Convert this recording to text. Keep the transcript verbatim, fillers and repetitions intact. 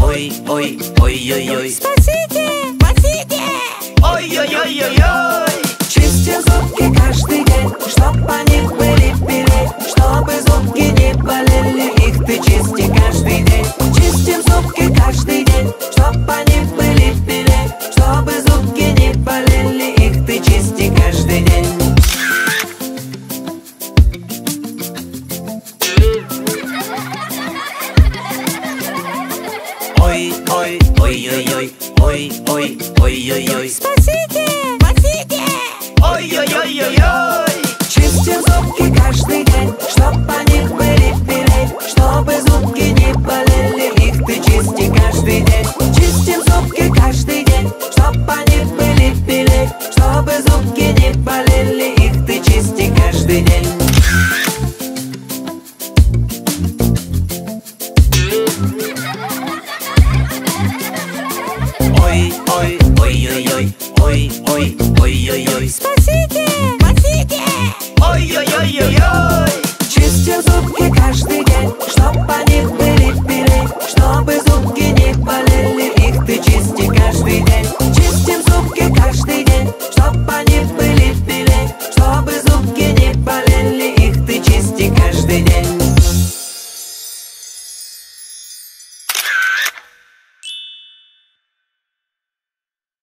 Ой, ой, ой-ой-ой. Спасите, спасите! Ой-ой-ой-ой-ой. Чистим зубки каждый день, чтоб они были белей, чтобы зубки не болели, их ты чисти каждый день. Чистим зубки каждый день, чтоб они были белей, чтобы зубки не болели, их ты чисти каждый день. Ой, ой, ой-ой-ой. Ой, ой, ой-ой-ой. Спасите, спасите! Ой-ой-ой-ой-ой. Чистим зубки каждый день, чтоб они были белей, чтобы зубки не болели, их ты чисти каждый день.